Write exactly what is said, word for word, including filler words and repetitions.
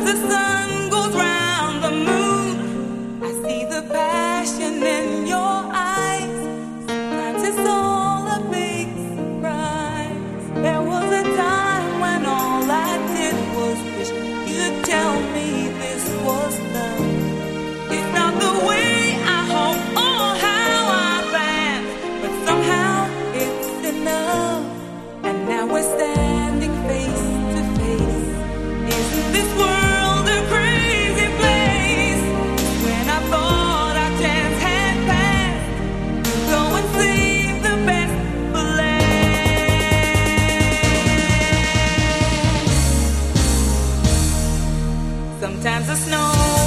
the sun goes round the moon, I see the passion in your eyes. Sometimes it's all a big surprise. There was a time when all I did was wish you'd tell me this was love. It's not the way I hope or how I planned, but somehow it's enough. And now we're standing face to face. Isn't this world a crazy place? When I thought our chance had passed, go and save the best for last. Sometimes the snow